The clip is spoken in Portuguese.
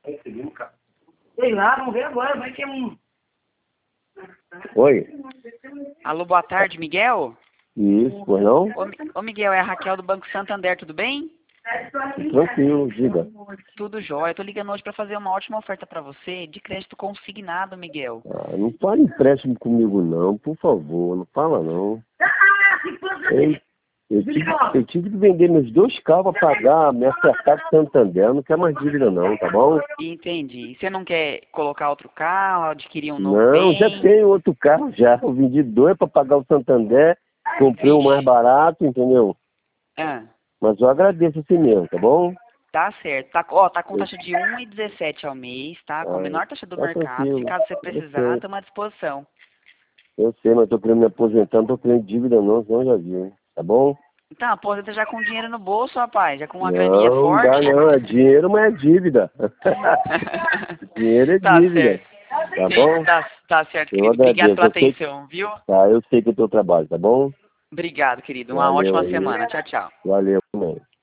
Sei lá, vamos ver agora, vai que é um... Oi? Alô, boa tarde, Miguel? Isso, pois não? Ô, Miguel, é a Raquel do Banco Santander, tudo bem? Tranquilo, diga. Tudo jóia. Eu tô ligando hoje para fazer uma ótima oferta para você de crédito consignado, Miguel. Ah, não fale empréstimo comigo não, por favor, não fala não. Ei, eu tive que vender meus 2 carros para pagar minha Mercado Santander, não quero mais dívida não, tá bom? Entendi. Você não quer colocar outro carro, adquirir um novo Não, já bem? tenho outro carro já, eu vendi 2 para pagar o Santander, comprei o mais barato, entendeu? Ah, Mas eu agradeço assim mesmo, tá bom? tá certo. Tá, ó, tá com taxa de 1,17 ao mês, tá? Com a Ah, menor taxa do tá mercado. Se tranquilo, caso você eu precisar, sei. estamos à disposição. Eu sei, mas tô querendo me aposentar, não tô querendo dívida não, senão já viu, hein? Tá bom? Então, aposenta já com dinheiro no bolso, rapaz. Já com uma graninha Não, não dá forte. não, é dinheiro, mas é dívida. Dinheiro é Tá dívida, certo. tá bom? Tá certo, Eu querido. Obrigado agradeço, pela eu sei, atenção, viu? tá, eu sei que é o teu trabalho, tá bom? Obrigado, querido. Uma Valeu ótima aí, semana. Tchau, tchau. valeu, mãe.